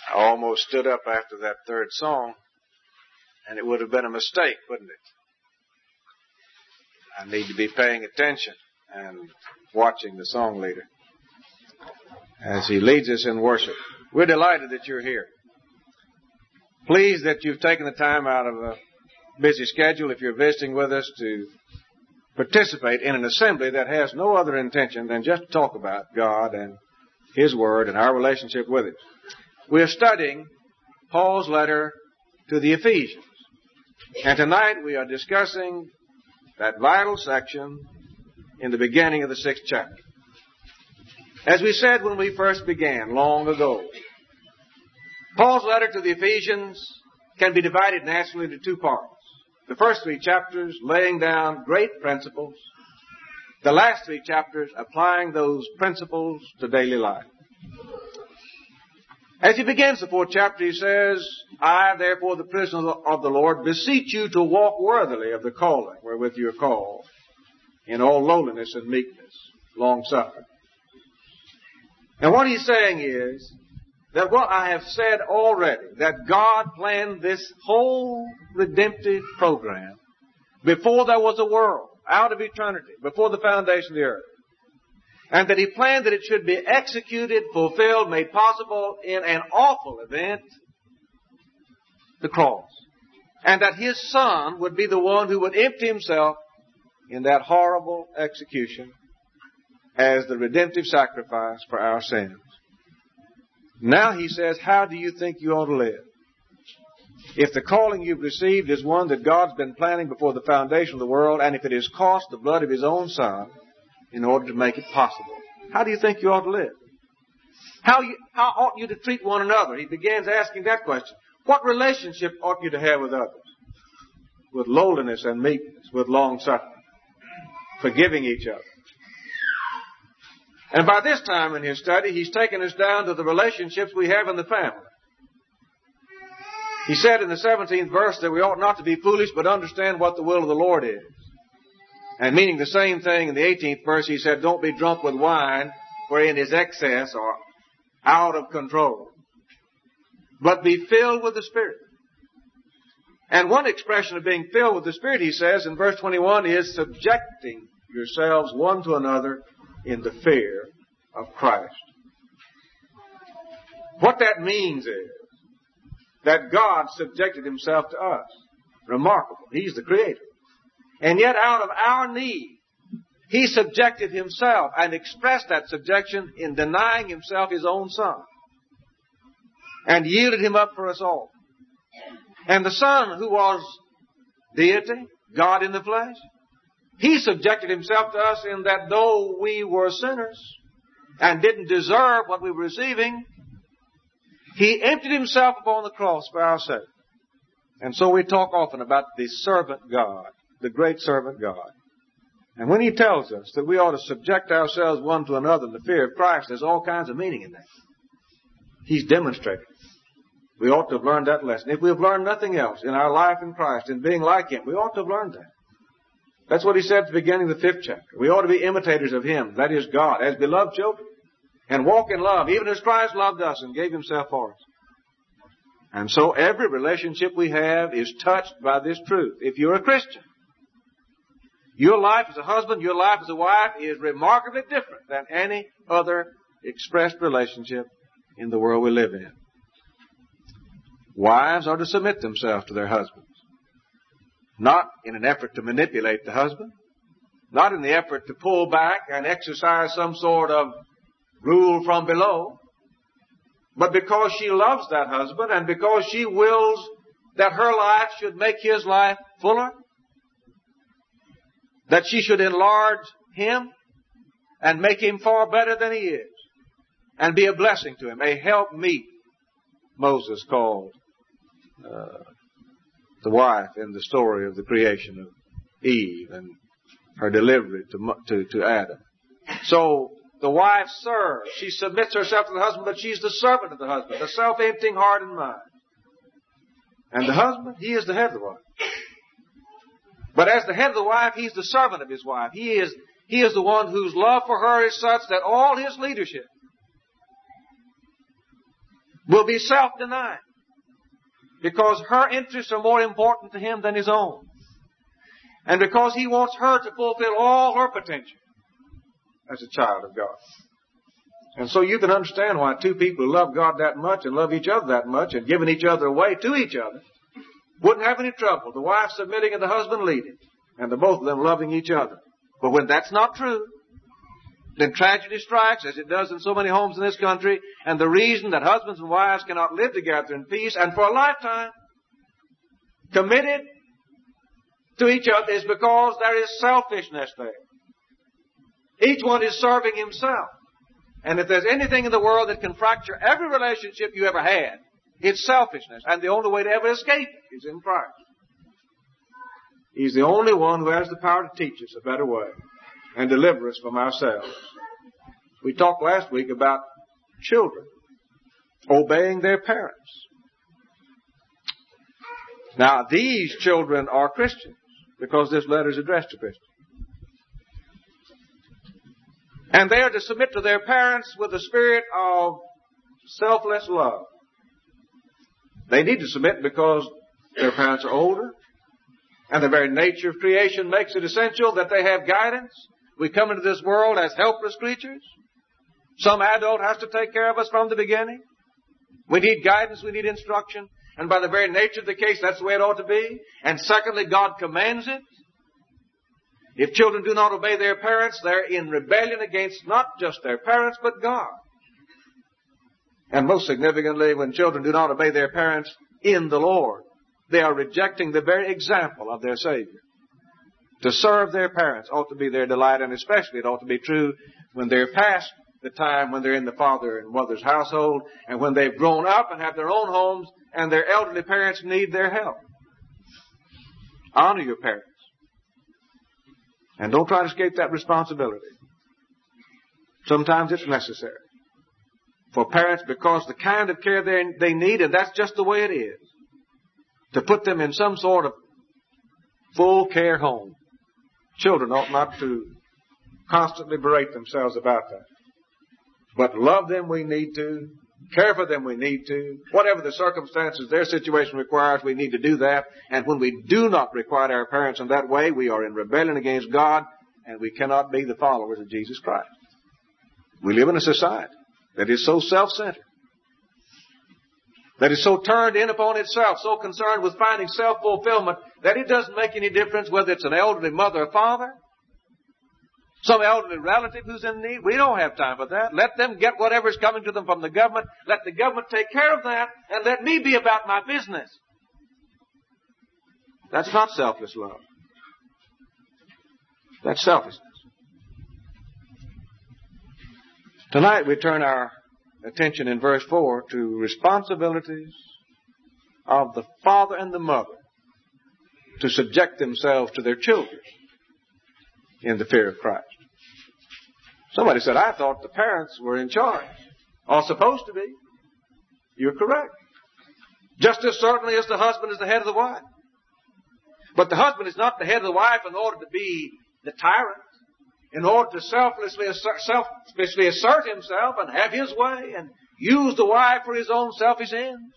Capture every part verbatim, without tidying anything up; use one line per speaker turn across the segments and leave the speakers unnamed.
I almost stood up after that third song, and it would have been a mistake, wouldn't it? I need to be paying attention and watching the song leader as he leads us in worship. We're delighted that you're here. Pleased that you've taken the time out of a busy schedule, if you're visiting with us, to participate in an assembly that has no other intention than just to talk about God and His Word and our relationship with it. We're studying Paul's letter to the Ephesians. And tonight we are discussing that vital section in the beginning of the sixth chapter. As we said when we first began long ago, Paul's letter to the Ephesians can be divided naturally into two parts. The first three chapters laying down great principles. The last three chapters applying those principles to daily life. As he begins the fourth chapter, he says, I, therefore, the prisoner of the Lord, beseech you to walk worthily of the calling wherewith you are called, in all lowliness and meekness, long-suffering. And what he's saying is that what I have said already, that God planned this whole redemptive program before there was a world, out of eternity, before the foundation of the earth. And that He planned that it should be executed, fulfilled, made possible in an awful event, the cross. And that His Son would be the one who would empty Himself in that horrible execution as the redemptive sacrifice for our sins. Now he says, how do you think you ought to live? If the calling you've received is one that God's been planning before the foundation of the world, and if it has cost the blood of His own Son in order to make it possible, how do you think you ought to live? How, you, how ought you to treat one another? He begins asking that question. What relationship ought you to have with others? With lowliness and meekness, with long-suffering, forgiving each other. And by this time in his study, he's taken us down to the relationships we have in the family. He said in the seventeenth verse that we ought not to be foolish, but understand what the will of the Lord is. And meaning the same thing in the eighteenth verse, he said, don't be drunk with wine, wherein is excess or out of control, but be filled with the Spirit. And one expression of being filled with the Spirit, he says in verse twenty-one, is subjecting yourselves one to another in the fear of Christ. What that means is that God subjected Himself to us. Remarkable. He's the Creator. And yet out of our need, He subjected Himself and expressed that subjection in denying Himself His own Son. And yielded Him up for us all. And the Son, who was deity, God in the flesh, He subjected Himself to us in that though we were sinners and didn't deserve what we were receiving, He emptied Himself upon the cross for our sake. And so we talk often about the servant God, the great servant God. And when He tells us that we ought to subject ourselves one to another in the fear of Christ, there's all kinds of meaning in that. He's demonstrated. We ought to have learned that lesson. If we have learned nothing else in our life in Christ, in being like Him, we ought to have learned that. That's what he said at the beginning of the fifth chapter. We ought to be imitators of Him, that is God, as beloved children, and walk in love, even as Christ loved us and gave Himself for us. And so every relationship we have is touched by this truth. If you're a Christian, your life as a husband, your life as a wife is remarkably different than any other expressed relationship in the world we live in. Wives are to submit themselves to their husbands. Not in an effort to manipulate the husband. Not in the effort to pull back and exercise some sort of rule from below. But because she loves that husband and because she wills that her life should make his life fuller. That she should enlarge him and make him far better than he is. And be a blessing to him. A helpmeet, Moses called uh, the wife in the story of the creation of Eve and her delivery to, to, to Adam. So the wife serves. She submits herself to the husband, but she's the servant of the husband, the self-emptying heart and mind. And the husband, he is the head of the wife. But as the head of the wife, he's the servant of his wife. He is, he is the one whose love for her is such that all his leadership will be self-denying because her interests are more important to him than his own. And because he wants her to fulfill all her potential as a child of God. And so you can understand why two people who love God that much and love each other that much and giving each other away to each other wouldn't have any trouble. The wife submitting and the husband leading. And the both of them loving each other. But when that's not true, then tragedy strikes, as it does in so many homes in this country. And the reason that husbands and wives cannot live together in peace and for a lifetime, committed to each other, is because there is selfishness there. Each one is serving himself. And if there's anything in the world that can fracture every relationship you ever had, it's selfishness. And the only way to ever escape it is in Christ. He's the only one who has the power to teach us a better way and deliver us from ourselves. We talked last week about children obeying their parents. Now, these children are Christians because this letter is addressed to Christians. And they are to submit to their parents with a spirit of selfless love. They need to submit because their parents are older, and the very nature of creation makes it essential that they have guidance. We come into this world as helpless creatures. Some adult has to take care of us from the beginning. We need guidance, we need instruction, and by the very nature of the case, that's the way it ought to be. And secondly, God commands it. If children do not obey their parents, they're in rebellion against not just their parents, but God. And most significantly, when children do not obey their parents in the Lord, they are rejecting the very example of their Savior. To serve their parents ought to be their delight, and especially it ought to be true when they're past the time when they're in the father and mother's household, and when they've grown up and have their own homes, and their elderly parents need their help. Honor your parents. And don't try to escape that responsibility. Sometimes it's necessary for parents, because the kind of care they, they need, and that's just the way it is, to put them in some sort of full care home. Children ought not to constantly berate themselves about that. But love them we need to. Care for them we need to. Whatever the circumstances their situation requires, we need to do that. And when we do not requite our parents in that way, we are in rebellion against God, and we cannot be the followers of Jesus Christ. We live in a society that is so self-centered, that is so turned in upon itself, so concerned with finding self-fulfillment, that it doesn't make any difference whether it's an elderly mother or father, some elderly relative who's in need. We don't have time for that. Let them get whatever's coming to them from the government. Let the government take care of that, and let me be about my business. That's not selfless love. That's selfishness. Tonight we turn our attention in verse four to responsibilities of the father and the mother to subject themselves to their children in the fear of Christ. Somebody said, I thought the parents were in charge, or supposed to be. You're correct. Just as certainly as the husband is the head of the wife. But the husband is not the head of the wife in order to be the tyrant, in order to selflessly assert, selfishly assert himself and have his way and use the wife for his own selfish ends.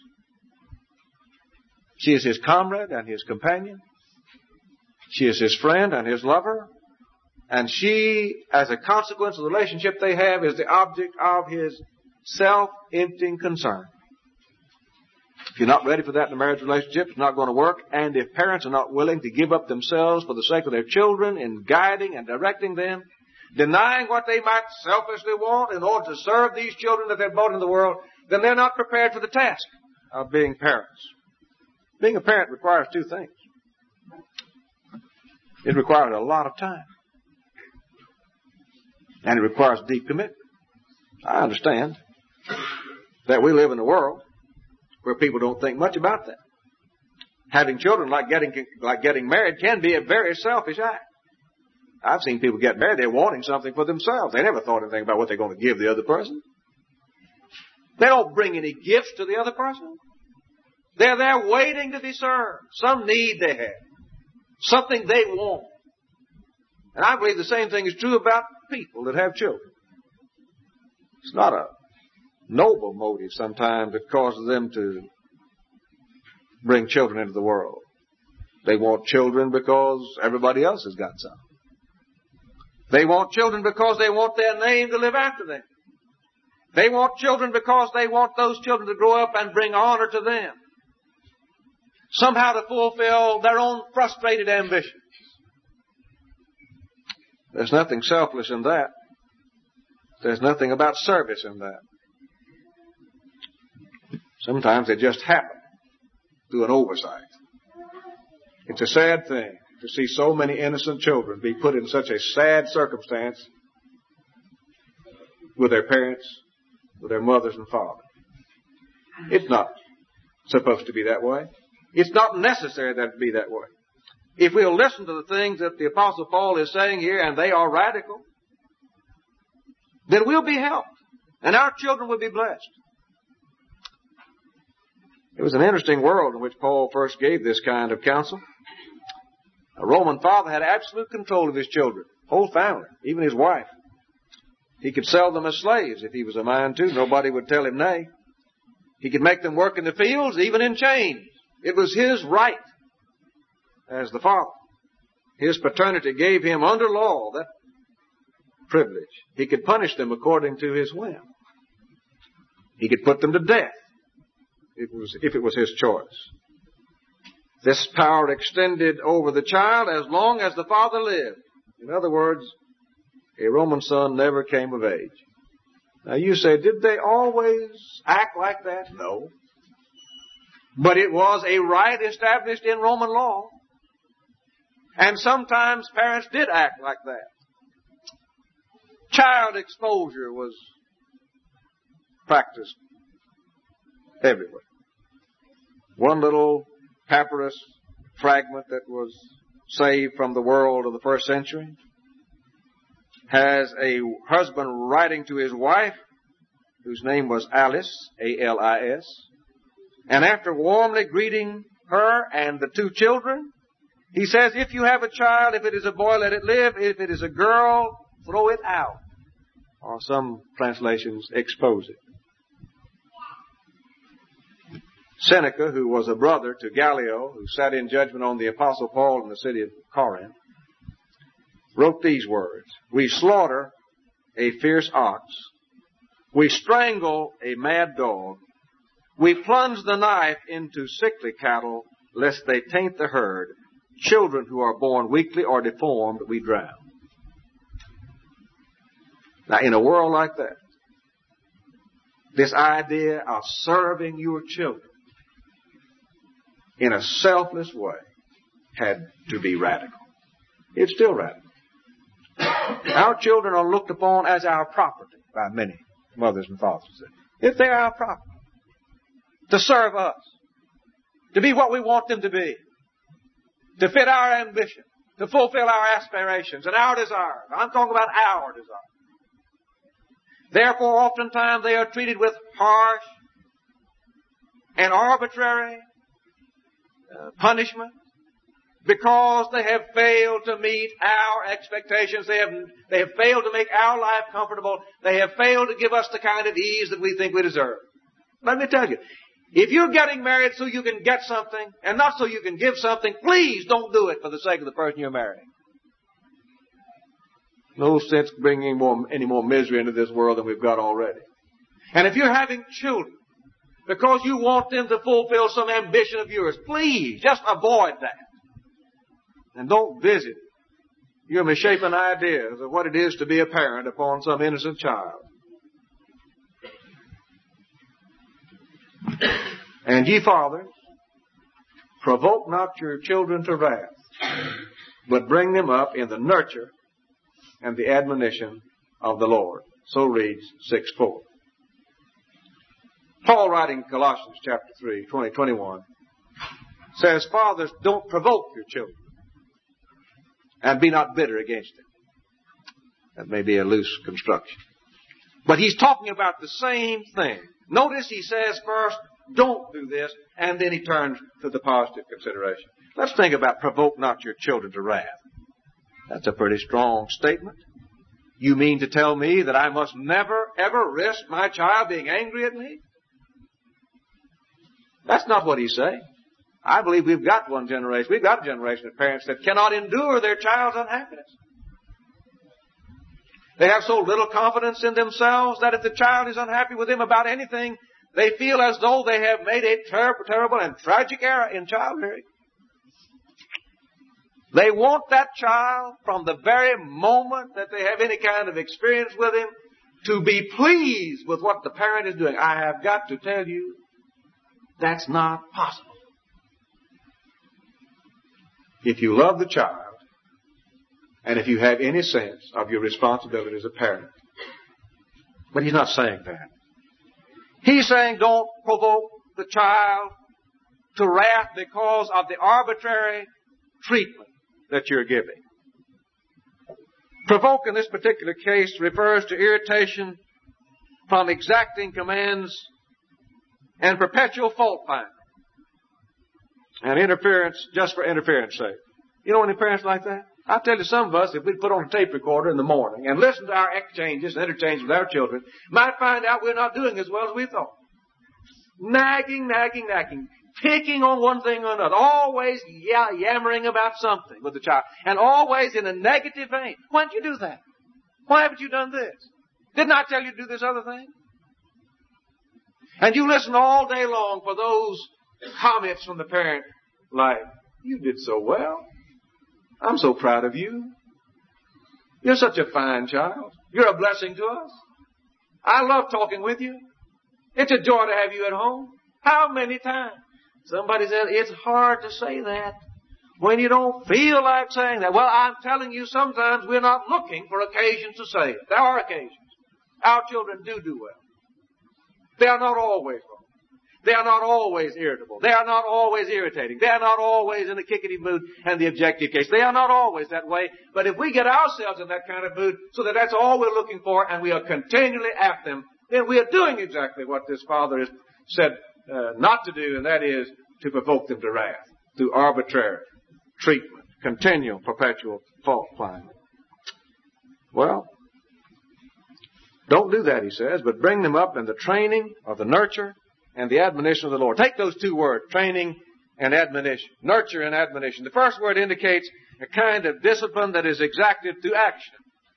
She is his comrade and his companion. She is his friend and his lover. And she, as a consequence of the relationship they have, is the object of his self-emptying concern. If you're not ready for that in a marriage relationship, it's not going to work. And if parents are not willing to give up themselves for the sake of their children in guiding and directing them, denying what they might selfishly want in order to serve these children that they've brought into the world, then they're not prepared for the task of being parents. Being a parent requires two things. It requires a lot of time. And it requires deep commitment. I understand that we live in a world where people don't think much about that. Having children, like getting like getting married, can be a very selfish act. I've seen people get married, they're wanting something for themselves. They never thought anything about what they're going to give the other person. They don't bring any gifts to the other person. They're there waiting to be served. Some need they have. Something they want. And I believe the same thing is true about people that have children. It's not a noble motive sometimes that causes them to bring children into the world. They want children because everybody else has got some. They want children because they want their name to live after them. They want children because they want those children to grow up and bring honor to them. Somehow to fulfill their own frustrated ambitions. There's nothing selfless in that. There's nothing about service in that. Sometimes they just happen through an oversight. It's a sad thing to see so many innocent children be put in such a sad circumstance with their parents, with their mothers and fathers. It's not supposed to be that way. It's not necessary that it be that way. If we'll listen to the things that the Apostle Paul is saying here, and they are radical, then we'll be helped, and our children will be blessed. It was an interesting world in which Paul first gave this kind of counsel. A Roman father had absolute control of his children, whole family, even his wife. He could sell them as slaves if he was a mind to. Nobody would tell him nay. He could make them work in the fields, even in chains. It was his right as the father. His paternity gave him under law that privilege. He could punish them according to his whim. He could put them to death if it was, if it was his choice. This power extended over the child as long as the father lived. In other words, a Roman son never came of age. Now you say, did they always act like that? No. But it was a right established in Roman law. And sometimes parents did act like that. Child exposure was practiced everywhere. One little papyrus fragment that was saved from the world of the first century has a husband writing to his wife, whose name was Alice, A L I S, and after warmly greeting her and the two children, he says, if you have a child, if it is a boy, let it live. If it is a girl, throw it out. Or some translations, expose it. Seneca, who was a brother to Gallio, who sat in judgment on the Apostle Paul in the city of Corinth, wrote these words: we slaughter a fierce ox. We strangle a mad dog. We plunge the knife into sickly cattle, lest they taint the herd. Children who are born weakly or deformed, we drown. Now, in a world like that, this idea of serving your children in a selfless way had to be radical. It's still radical. Our children are looked upon as our property by many mothers and fathers. If they're our property, to serve us, to be what we want them to be, to fit our ambition, to fulfill our aspirations and our desires. I'm talking about our desires. Therefore, oftentimes they are treated with harsh and arbitrary uh, punishment because they have failed to meet our expectations. They have, they have failed to make our life comfortable. They have failed to give us the kind of ease that we think we deserve. Let me tell you, if you're getting married so you can get something and not so you can give something, please don't do it for the sake of the person you're marrying. No sense bringing more, any more misery into this world than we've got already. And if you're having children because you want them to fulfill some ambition of yours, please just avoid that. And don't visit your misshapen ideas of what it is to be a parent upon some innocent child. And ye fathers, provoke not your children to wrath, but bring them up in the nurture and the admonition of the Lord. So reads six four. Paul, writing Colossians chapter three, twenty, twenty-one, says, fathers, don't provoke your children, and be not bitter against them. That may be a loose construction. But he's talking about the same thing. Notice he says first, don't do this, and then he turns to the positive consideration. Let's think about provoke not your children to wrath. That's a pretty strong statement. You mean to tell me that I must never, ever risk my child being angry at me? That's not what he's saying. I believe we've got one generation, we've got a generation of parents that cannot endure their child's unhappiness. They have so little confidence in themselves that if the child is unhappy with them about anything, they feel as though they have made a terrible, terrible and tragic error in child rearing. They want that child from the very moment that they have any kind of experience with him to be pleased with what the parent is doing. I have got to tell you, that's not possible. If you love the child, and if you have any sense of your responsibility as a parent. But he's not saying that. He's saying don't provoke the child to wrath because of the arbitrary treatment that you're giving. Provoke in this particular case refers to irritation from exacting commands and perpetual fault finding. And interference just for interference sake. You know any parents like that? I'll tell you, some of us, if we'd put on a tape recorder in the morning and listen to our exchanges and interchanges with our children, might find out we're not doing as well as we thought. Nagging, nagging, nagging. Picking on one thing or another. Always yeah, yammering about something with the child. And always in a negative vein. Why didn't you do that? Why haven't you done this? Didn't I tell you to do this other thing? And you listen all day long for those comments from the parent like, you did so well. I'm so proud of you. You're such a fine child. You're a blessing to us. I love talking with you. It's a joy to have you at home. How many times? Somebody said, it's hard to say that when you don't feel like saying that. Well, I'm telling you, sometimes we're not looking for occasions to say it. There are occasions. Our children do do well. They are not always wrong. They are not always irritable. They are not always irritating. They are not always in a kickety mood and the objective case. They are not always that way. But if we get ourselves in that kind of mood so that that's all we're looking for and we are continually at them, then we are doing exactly what this father has said uh, not to do, and that is to provoke them to wrath through arbitrary treatment, continual, perpetual fault finding. Well, don't do that, he says, but bring them up in the training or the nurture and the admonition of the Lord. Take those two words, training and admonition. Nurture and admonition. The first word indicates a kind of discipline that is exacted through action.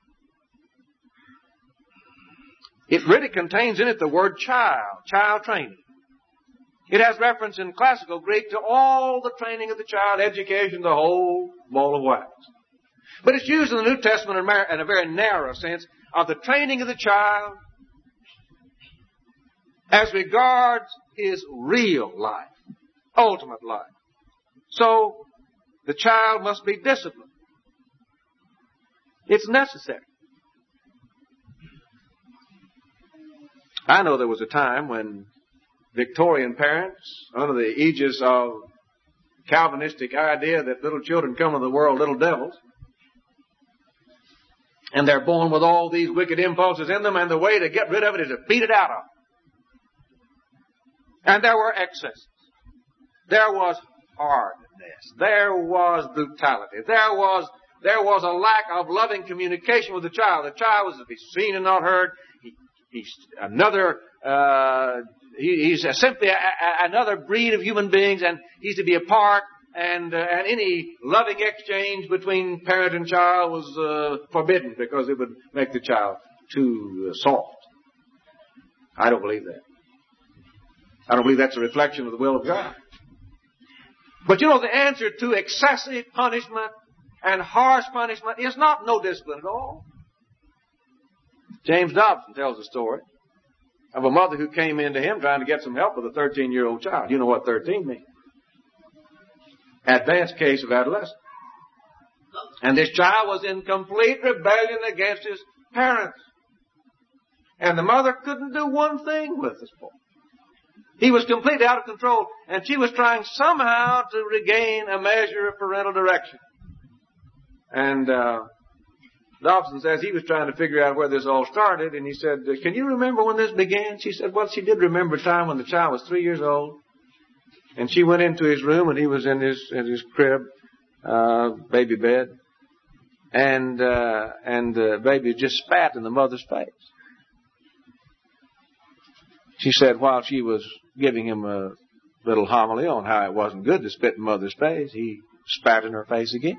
It really contains in it the word child, child training. It has reference in classical Greek to all the training of the child, education, the whole ball of wax. But it's used in the New Testament in a very narrow sense of the training of the child as regards his real life, ultimate life. So, the child must be disciplined. It's necessary. I know there was a time when Victorian parents, under the aegis of Calvinistic idea that little children come into the world little devils, and they're born with all these wicked impulses in them, and the way to get rid of it is to beat it out of them. And there were excesses. There was hardness. There was brutality. There was, there was a lack of loving communication with the child. The child was to be seen and not heard. He, he's another, uh, he, he's simply a, a, another breed of human beings, and he's to be apart. And, uh, and any loving exchange between parent and child was uh, forbidden because it would make the child too uh, soft. I don't believe that. I don't believe that's a reflection of the will of God. But you know, the answer to excessive punishment and harsh punishment is not no discipline at all. James Dobson tells a story of a mother who came into him trying to get some help with a thirteen-year-old child. You know what thirteen means. Advanced case of adolescence. And this child was in complete rebellion against his parents. And the mother couldn't do one thing with this boy. He was completely out of control, and she was trying somehow to regain a measure of parental direction. And uh, Dobson says he was trying to figure out where this all started, and he said, can you remember when this began? She said, well, she did remember a time when the child was three years old, and she went into his room, and he was in his in his crib, uh, baby bed, And, uh, and the baby just spat in the mother's face. She said while she was giving him a little homily on how it wasn't good to spit in mother's face, he spat in her face again.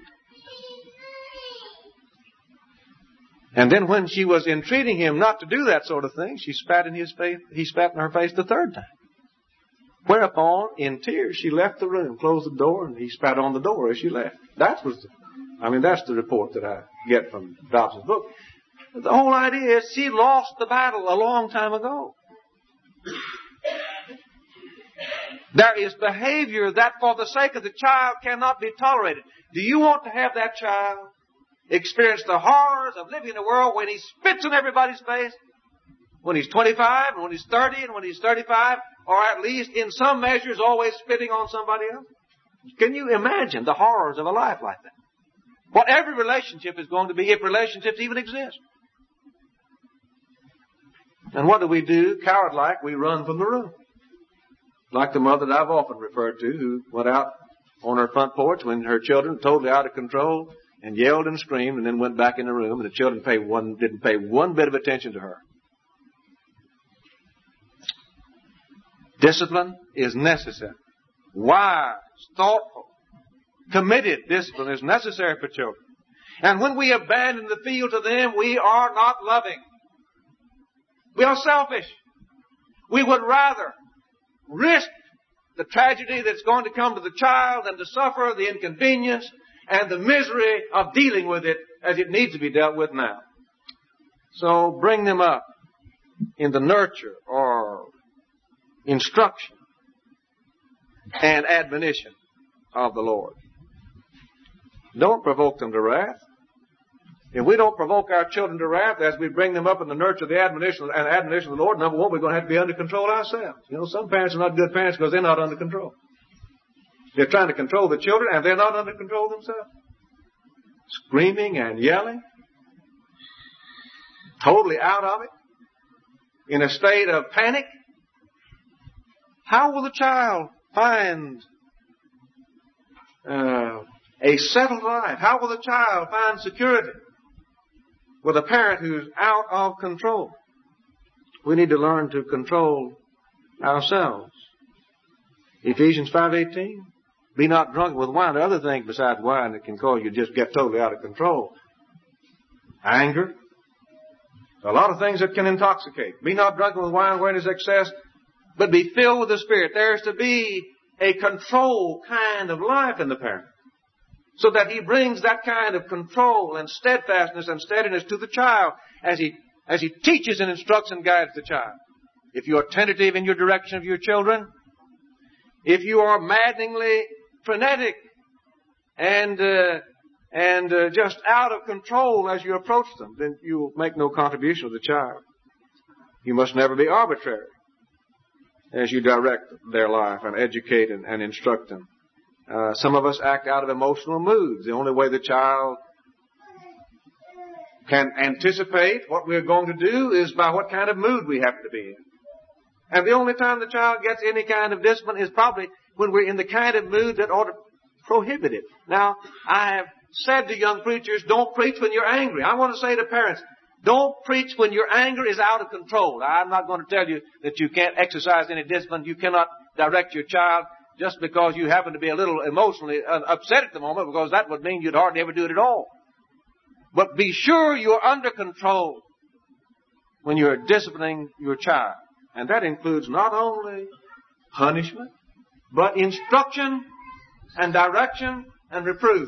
And then when she was entreating him not to do that sort of thing, she spat in his face, he spat in her face the third time. Whereupon, in tears, she left the room, closed the door, and he spat on the door as she left. That was the, I mean, that's the report that I get from Dobson's book. The whole idea is she lost the battle a long time ago. There is behavior that for the sake of the child cannot be tolerated. Do you want to have that child experience the horrors of living in a world when he spits in everybody's face? When he's twenty-five, and when he's thirty, and when he's thirty-five, or at least in some measures always spitting on somebody else? Can you imagine the horrors of a life like that? What every relationship is going to be, if relationships even exist. And what do we do? Coward-like, we run from the room. Like the mother that I've often referred to, who went out on her front porch when her children were totally out of control and yelled and screamed and then went back in the room, and the children paid one, didn't pay one bit of attention to her. Discipline is necessary. Wise, thoughtful, committed discipline is necessary for children. And when we abandon the field to them, we are not loving. We are selfish. We would rather risk the tragedy that's going to come to the child than to suffer the inconvenience and the misery of dealing with it as it needs to be dealt with now. So bring them up in the nurture or instruction and admonition of the Lord. Don't provoke them to wrath. If we don't provoke our children to wrath as we bring them up in the nurture, the admonition, and admonition of the Lord, number one, we're going to have to be under control ourselves. You know, some parents are not good parents because they're not under control. They're trying to control the children and they're not under control themselves. Screaming and yelling. Totally out of it. In a state of panic. How will the child find uh, a settled life? How will the child find security with a parent who's out of control? We need to learn to control ourselves. Ephesians five eighteen. Be not drunk with wine. There are other things besides wine that can cause you to just get totally out of control. Anger. A lot of things that can intoxicate. Be not drunk with wine wherein is excess, but be filled with the Spirit. There's to be a control kind of life in the parent, so that he brings that kind of control and steadfastness and steadiness to the child as he as he teaches and instructs and guides the child. If you are tentative in your direction of your children, if you are maddeningly frenetic and uh, and uh, just out of control as you approach them, then you will make no contribution to the child. You must never be arbitrary as you direct their life and educate and, and instruct them. Uh, some of us act out of emotional moods. The only way the child can anticipate what we're going to do is by what kind of mood we happen to be in. And the only time the child gets any kind of discipline is probably when we're in the kind of mood that ought to prohibit it. Now, I have said to young preachers, don't preach when you're angry. I want to say to parents, don't preach when your anger is out of control. I'm not going to tell you that you can't exercise any discipline. You cannot direct your child just because you happen to be a little emotionally upset at the moment, because that would mean you'd hardly ever do it at all. But be sure you're under control when you're disciplining your child. And that includes not only punishment, but instruction and direction and reproof.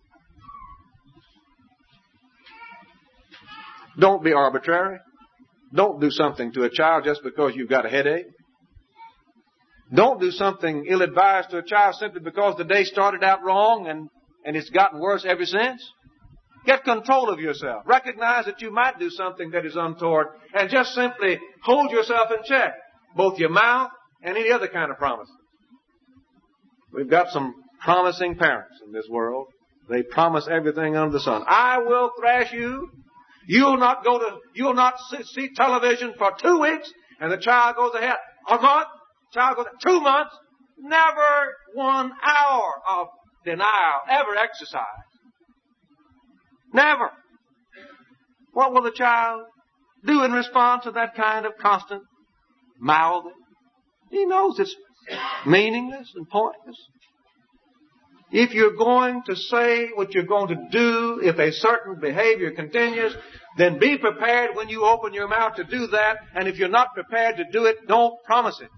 Don't be arbitrary. Don't do something to a child just because you've got a headache. Don't do something ill-advised to a child simply because the day started out wrong and, and it's gotten worse ever since. Get control of yourself. Recognize that you might do something that is untoward and just simply hold yourself in check, both your mouth and any other kind of promises. We've got some promising parents in this world. They promise everything under the sun. I will thrash you. You'll not go to, you'll not see television for two weeks, and the child goes ahead. A month, child goes ahead. Two months, never one hour of denial ever exercised. Never. What will the child do in response to that kind of constant mouthing? He knows it's meaningless and pointless. If you're going to say what you're going to do, if a certain behavior continues, then be prepared when you open your mouth to do that. And if you're not prepared to do it, don't promise it.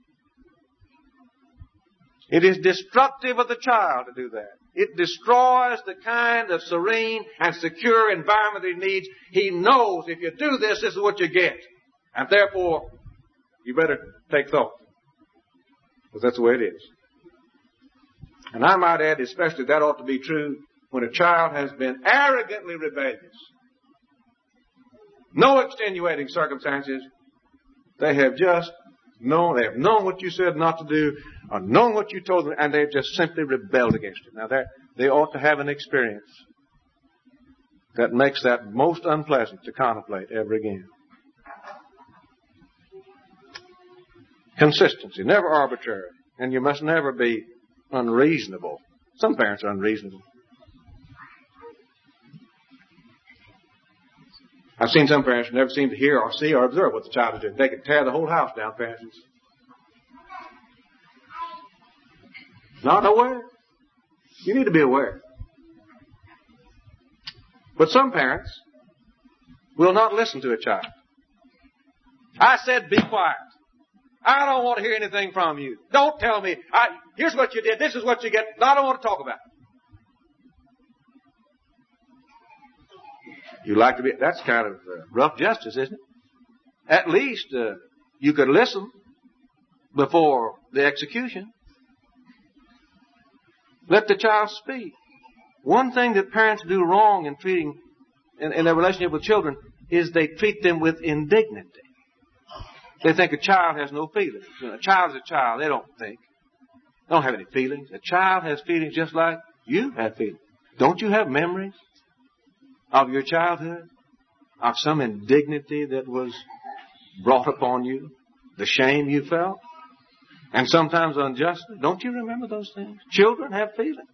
It is destructive of the child to do that. It destroys the kind of serene and secure environment he needs. He knows if you do this, this is what you get. And therefore, you better take thought. Because that's the way it is. And I might add, especially that ought to be true when a child has been arrogantly rebellious. No extenuating circumstances. They have just known, they have known what you said not to do, or known what you told them, and they've just simply rebelled against it. Now, they ought to have an experience that makes that most unpleasant to contemplate ever again. Consistency, never arbitrary, and you must never be unreasonable. Some parents are unreasonable. I've seen some parents who never seem to hear or see or observe what the child is doing. They could tear the whole house down, for instance. Not aware. You need to be aware. But some parents will not listen to a child. I said, be quiet. I don't want to hear anything from you. Don't tell me. I, here's what you did. This is what you get. I don't want to talk about it. You like to be, that's kind of uh, rough justice, isn't it? At least uh, you could listen before the execution. Let the child speak. One thing that parents do wrong in treating, in, in their relationship with children, is they treat them with indignity. They think a child has no feelings. You know, a child is a child. They don't think. They don't have any feelings. A child has feelings just like you have feelings. Don't you have memories of your childhood? Of some indignity that was brought upon you? The shame you felt? And sometimes unjustly? Don't you remember those things? Children have feelings.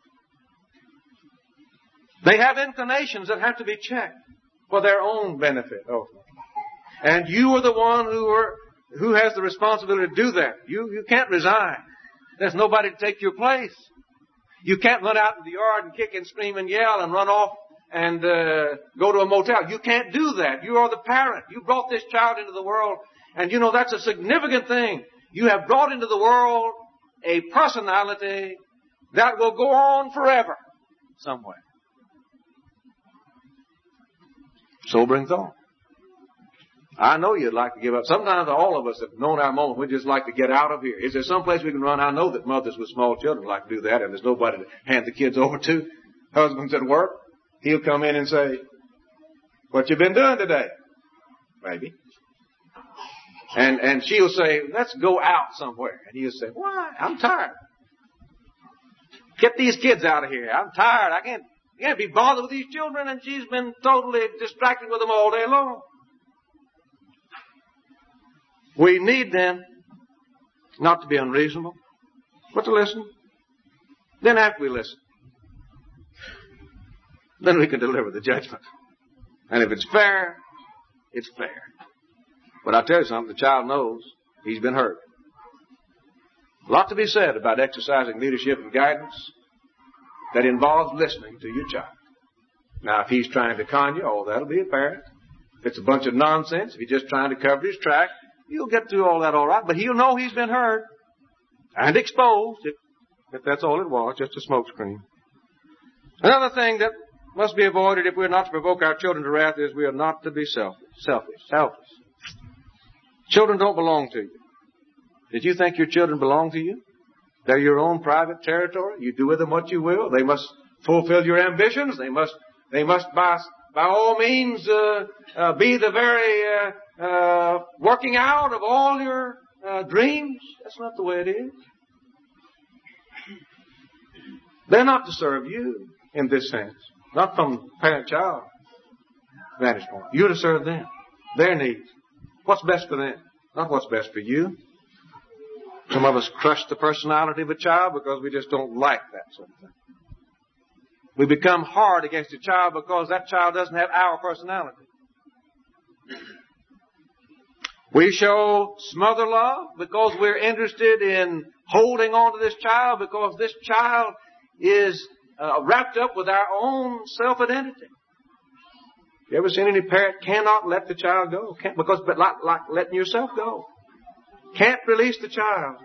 They have inclinations that have to be checked for their own benefit. Oh. And you are the one who are Who has the responsibility to do that? You, you can't resign. There's nobody to take your place. You can't run out in the yard and kick and scream and yell and run off and uh, go to a motel. You can't do that. You are the parent. You brought this child into the world. And you know, that's a significant thing. You have brought into the world a personality that will go on forever somewhere. Sobering thought. I know you'd like to give up. Sometimes all of us have known our moment. We just like to get out of here. Is there some place we can run? I know that mothers with small children like to do that, and there's nobody to hand the kids over to. Husband's at work. He'll come in and say, what you been doing today? Maybe. And, and she'll say, let's go out somewhere. And he'll say, why? I'm tired. Get these kids out of here. I'm tired. I can't, I can't be bothered with these children. And she's been totally distracted with them all day long. We need then not to be unreasonable, but to listen. Then after we listen, then we can deliver the judgment. And if it's fair, it's fair. But I'll tell you something, the child knows he's been hurt. A lot to be said about exercising leadership and guidance that involves listening to your child. Now, if he's trying to con you, oh, that'll be apparent. If it's a bunch of nonsense, if he's just trying to cover his track, you'll get through all that all right, but he'll know he's been hurt and exposed, if, if that's all it was, just a smokescreen. Another thing that must be avoided if we're not to provoke our children to wrath is we are not to be selfish. Selfish. Selfish. Children don't belong to you. Did you think your children belong to you? They're your own private territory. You do with them what you will. They must fulfill your ambitions. They must, they must by, by all means uh, uh, be the very uh, Uh, working out of all your uh, dreams. That's not the way it is. They're not to serve you in this sense. Not from parent-child vantage point. You're to serve them. Their needs. What's best for them. Not what's best for you. Some of us crush the personality of a child because we just don't like that sort of thing. We become hard against a child because that child doesn't have our personality. We show smother love because we're interested in holding on to this child because this child is uh, wrapped up with our own self-identity. You ever seen any parent cannot let the child go? Can't, because but like, like letting yourself go. Can't release the child.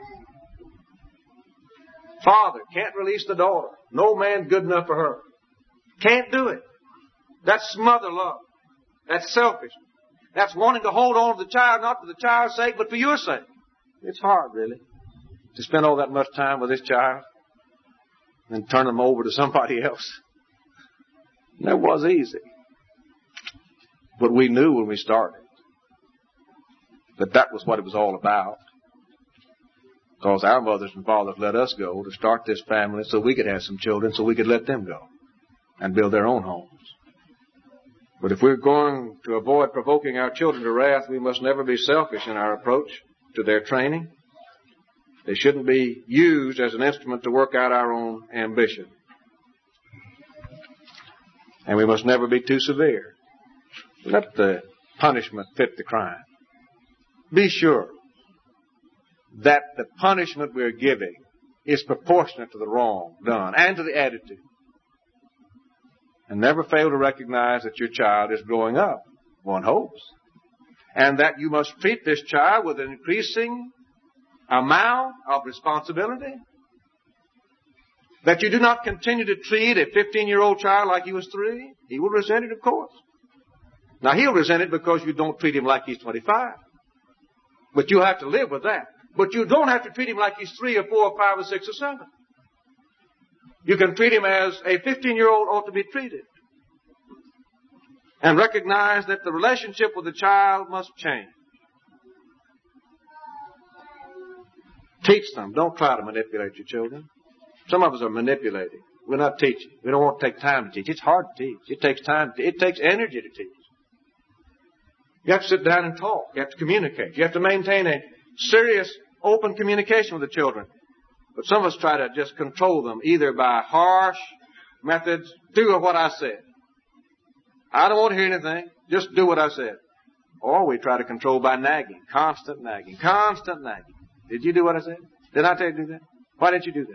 Father can't release the daughter. No man good enough for her. Can't do it. That's smother love. That's selfish. That's wanting to hold on to the child, not for the child's sake, but for your sake. It's hard, really, to spend all that much time with this child and turn them over to somebody else. And it was easy. But we knew when we started that that was what it was all about. Because our mothers and fathers let us go to start this family so we could have some children, so we could let them go and build their own homes. But if we're going to avoid provoking our children to wrath, we must never be selfish in our approach to their training. They shouldn't be used as an instrument to work out our own ambition. And we must never be too severe. Let the punishment fit the crime. Be sure that the punishment we're giving is proportionate to the wrong done and to the attitude. And never fail to recognize that your child is growing up, one hopes, and that you must treat this child with an increasing amount of responsibility. That you do not continue to treat a fifteen-year-old child like he was three. He will resent it, of course. Now, he'll resent it because you don't treat him like he's twenty-five. But you have to live with that. But you don't have to treat him like he's three or four or five or six or seven. You can treat him as a fifteen-year-old ought to be treated. And recognize that the relationship with the child must change. Teach them. Don't try to manipulate your children. Some of us are manipulating. We're not teaching. We don't want to take time to teach. It's hard to teach. It takes time. To, it takes energy to teach. You have to sit down and talk. You have to communicate. You have to maintain a serious, open communication with the children. But some of us try to just control them, either by harsh methods. Do what I said. I don't want to hear anything. Just do what I said. Or we try to control by nagging. Constant nagging. Constant nagging. Did you do what I said? Did I tell you to do that? Why didn't you do that?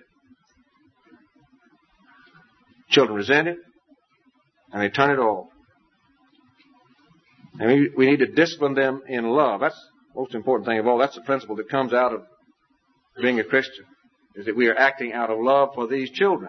Children resent it, and they turn it off. And we, we need to discipline them in love. That's the most important thing of all. That's the principle that comes out of being a Christian, is that we are acting out of love for these children.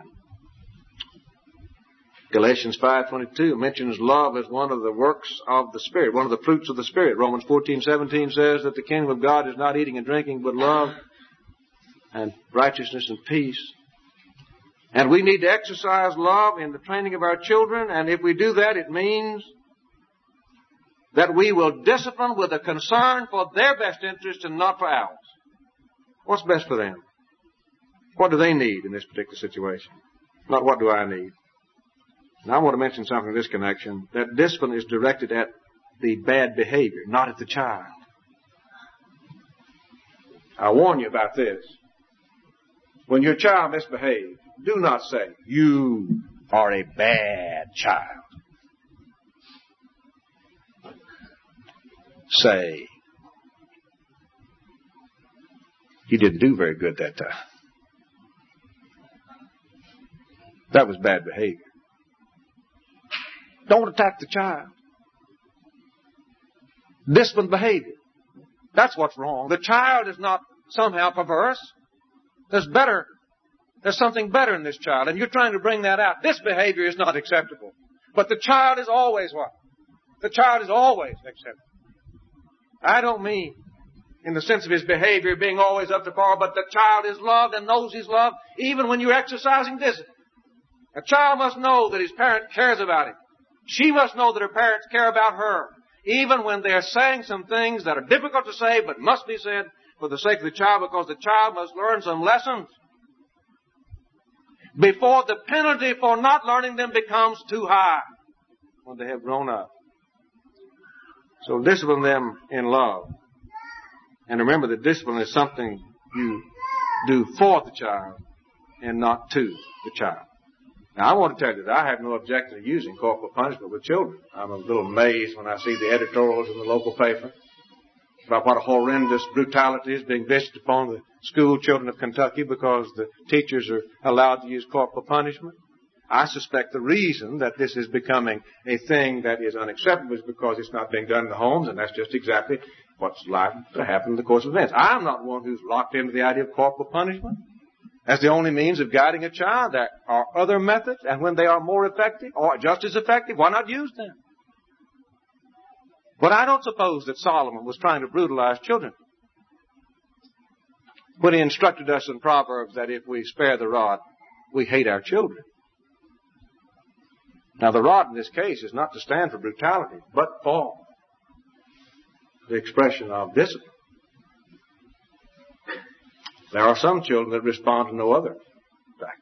Galatians five twenty-two mentions love as one of the works of the Spirit, one of the fruits of the Spirit. Romans fourteen seventeen says that the kingdom of God is not eating and drinking, but love and righteousness and peace. And we need to exercise love in the training of our children, and if we do that, it means that we will discipline with a concern for their best interest and not for ours. What's best for them? What do they need in this particular situation? Not what do I need. Now I want to mention something in this connection, that discipline is directed at the bad behavior, not at the child. I warn you about this. When your child misbehaves, do not say, you are a bad child. Say, you didn't do very good that time. That was bad behavior. Don't attack the child. Disciplined behavior. That's what's wrong. The child is not somehow perverse. There's better. There's something better in this child, and you're trying to bring that out. This behavior is not acceptable. But the child is always what? The child is always acceptable. I don't mean in the sense of his behavior being always up to par, but the child is loved and knows he's loved even when you're exercising discipline. A child must know that his parent cares about him. She must know that her parents care about her, even when they're saying some things that are difficult to say but must be said for the sake of the child, because the child must learn some lessons before the penalty for not learning them becomes too high when they have grown up. So discipline them in love. And remember that discipline is something you do for the child and not to the child. Now, I want to tell you that I have no objection to using corporal punishment with children. I'm a little amazed when I see the editorials in the local paper about what a horrendous brutality is being visited upon the school children of Kentucky because the teachers are allowed to use corporal punishment. I suspect the reason that this is becoming a thing that is unacceptable is because it's not being done in the homes, and that's just exactly what's likely to happen in the course of events. I'm not one who's locked into the idea of corporal punishment as the only means of guiding a child. There are other methods, and when they are more effective or just as effective, why not use them? But I don't suppose that Solomon was trying to brutalize children when he instructed us in Proverbs that if we spare the rod, we hate our children. Now, the rod in this case is not to stand for brutality, but for the expression of discipline. There are some children that respond to no other factor.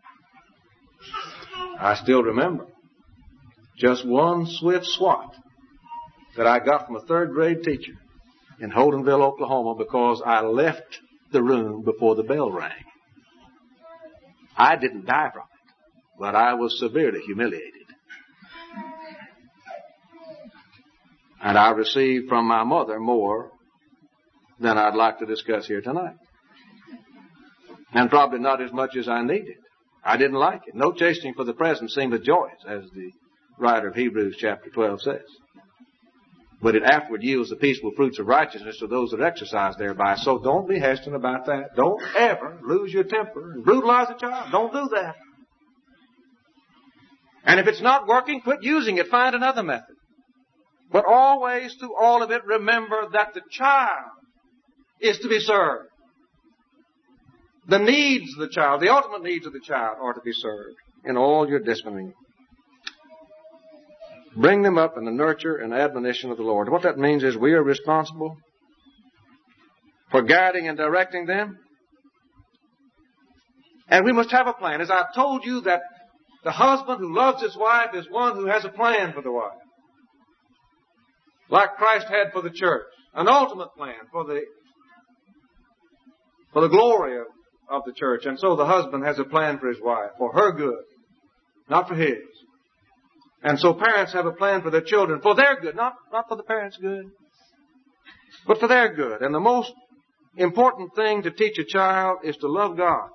I still remember just one swift swat that I got from a third grade teacher in Holdenville, Oklahoma, because I left the room before the bell rang. I didn't die from it, but I was severely humiliated. And I received from my mother more than I'd like to discuss here tonight. And probably not as much as I needed. I didn't like it. No chastening for the present seemeth joyous, as the writer of Hebrews chapter twelve says. But it afterward yields the peaceful fruits of righteousness to those that exercise thereby. So don't be hesitant about that. Don't ever lose your temper and brutalize a child. Don't do that. And if it's not working, quit using it. Find another method. But always, through all of it, remember that the child is to be served. The needs of the child, the ultimate needs of the child, are to be served in all your disciplining. Bring them up in the nurture and admonition of the Lord. What that means is we are responsible for guiding and directing them. And we must have a plan. As I've told you, that the husband who loves his wife is one who has a plan for the wife. Like Christ had for the church. An ultimate plan for the, for the glory of, of the church. And so the husband has a plan for his wife, for her good, not for his. And so parents have a plan for their children, for their good, not, not for the parents' good, but for their good. And the most important thing to teach a child is to love God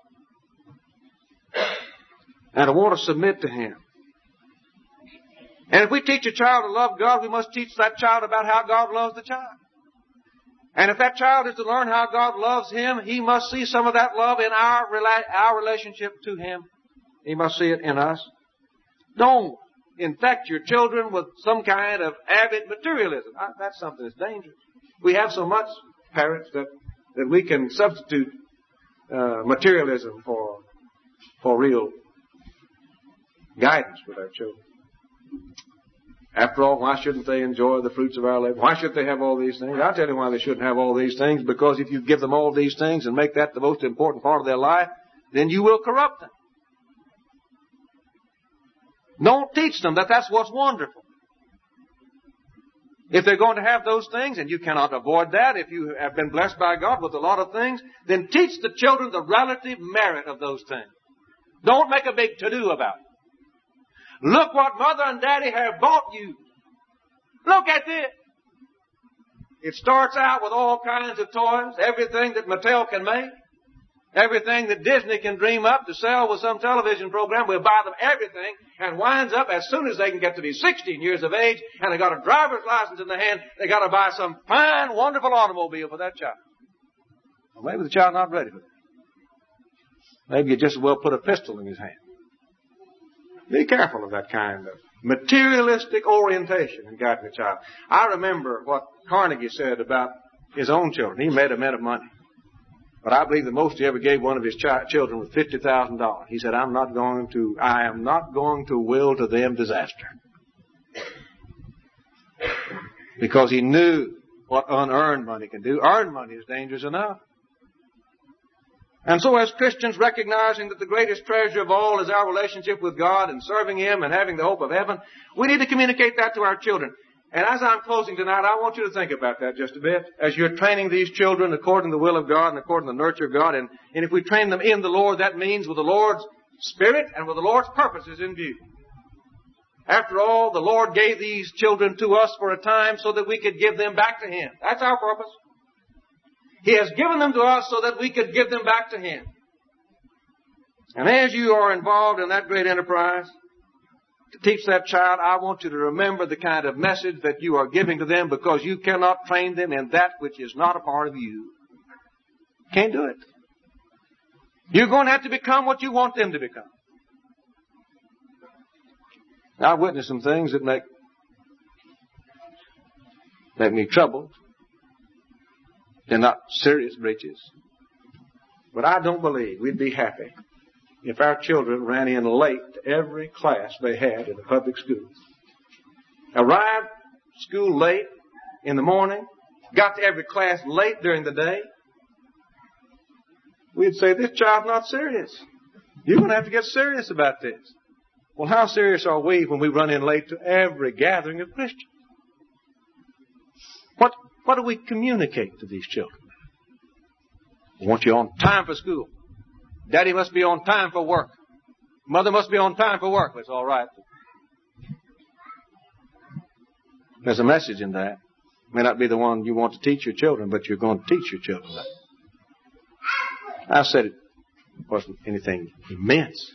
and to want to submit to Him. And if we teach a child to love God, we must teach that child about how God loves the child. And if that child is to learn how God loves him, he must see some of that love in our, our relationship to Him. He must see it in us. Don't infect your children with some kind of avid materialism. That's something that's dangerous. We have so much, parents, that, that we can substitute uh, materialism for, for real guidance with our children. After all, why shouldn't they enjoy the fruits of our labor? Why should they have all these things? I'll tell you why they shouldn't have all these things. Because if you give them all these things and make that the most important part of their life, then you will corrupt them. Don't teach them that that's what's wonderful. If they're going to have those things, and you cannot avoid that if you have been blessed by God with a lot of things, then teach the children the relative merit of those things. Don't make a big to-do about it. Look what Mother and Daddy have bought you. Look at this. It starts out with all kinds of toys, everything that Mattel can make, everything that Disney can dream up to sell with some television program. We'll buy them everything, and winds up as soon as they can get to be sixteen years of age and they got a driver's license in their hand, they got to buy some fine, wonderful automobile for that child. Well, maybe the child's not ready for that. Maybe you just as well put a pistol in his hand. Be careful of that kind of materialistic orientation in guiding a child. I remember what Carnegie said about his own children. He made a mint of money. But I believe the most he ever gave one of his ch- children was fifty thousand dollars. He said, I'm not going to, I am not going to will to them disaster. Because he knew what unearned money can do. Earned money is dangerous enough. And so as Christians, recognizing that the greatest treasure of all is our relationship with God and serving Him and having the hope of heaven, we need to communicate that to our children. And as I'm closing tonight, I want you to think about that just a bit. As you're training these children according to the will of God and according to the nurture of God, and, and if we train them in the Lord, that means with the Lord's spirit and with the Lord's purposes in view. After all, the Lord gave these children to us for a time so that we could give them back to Him. That's our purpose. He has given them to us so that we could give them back to Him. And as you are involved in that great enterprise to teach that child, I want you to remember the kind of message that you are giving to them, because you cannot train them in that which is not a part of you. Can't do it. You're going to have to become what you want them to become. Now, I've witnessed some things that make, make me troubled. They're not serious breaches. But I don't believe we'd be happy if our children ran in late to every class they had in the public school. Arrived school late in the morning, got to every class late during the day. We'd say, this child's not serious. You're going to have to get serious about this. Well, how serious are we when we run in late to every gathering of Christians? What, what do we communicate to these children? We want you on time for school. Daddy must be on time for work. Mother must be on time for work. That's all right. There's a message in that. It may not be the one you want to teach your children, but you're going to teach your children that. I said it wasn't anything immense.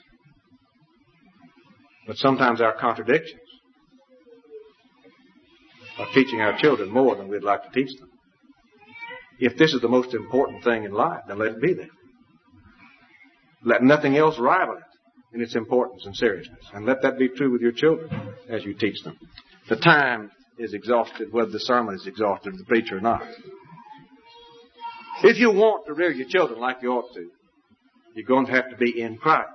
But sometimes our contradictions are teaching our children more than we'd like to teach them. If this is the most important thing in life, then let it be there. Let nothing else rival it in its importance and seriousness. And let that be true with your children as you teach them. The time is exhausted, whether the sermon is exhausted or the preacher or not. If you want to rear your children like you ought to, you're going to have to be in Christ.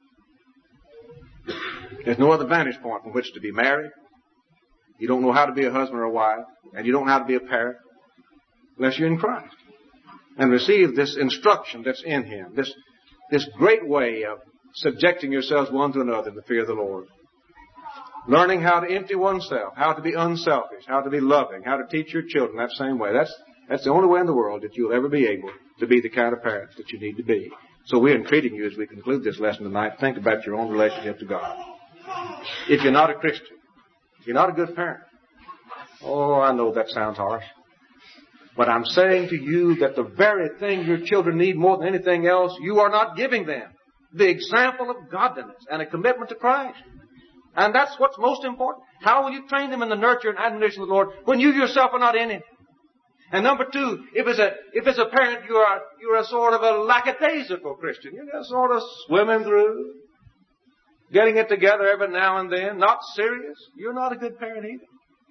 There's no other vantage point from which to be married. You don't know how to be a husband or a wife, and you don't know how to be a parent unless you're in Christ. And receive this instruction that's in Him, this, this great way of subjecting yourselves one to another in the fear of the Lord. Learning how to empty oneself, how to be unselfish, how to be loving, how to teach your children that same way. That's That's the only way in the world that you'll ever be able to be the kind of parents that you need to be. So we're entreating you as we conclude this lesson tonight, think about your own relationship to God. If you're not a Christian, if you're not a good parent, oh, I know that sounds harsh. But I'm saying to you that the very thing your children need more than anything else, you are not giving them. The example of godliness and a commitment to Christ. And that's what's most important. How will you train them in the nurture and admonition of the Lord when you yourself are not in it? And number two, if it's a, if it's a parent, you are, you're a sort of a lackadaisical Christian. You're just sort of swimming through, getting it together every now and then, not serious. You're not a good parent either.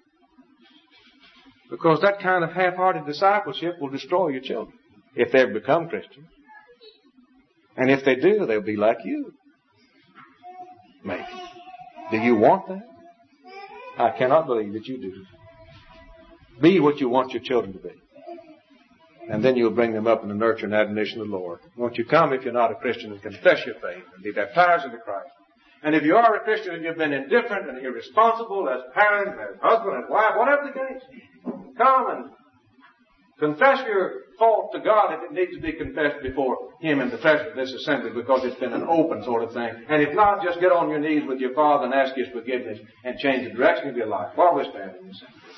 Because that kind of half-hearted discipleship will destroy your children if they ever become Christians. And if they do, they'll be like you. Maybe. Do you want that? I cannot believe that you do. Be what you want your children to be. And then you'll bring them up in the nurture and admonition of the Lord. Won't you come, if you're not a Christian, and confess your faith and be baptized into Christ? And if you are a Christian and you've been indifferent and irresponsible as parent, as husband and wife, whatever the case, come and confess your fault to God if it needs to be confessed before Him in the presence of this assembly, because it's been an open sort of thing. And if not, just get on your knees with your Father and ask His forgiveness and change the direction of your life while we're standing in this.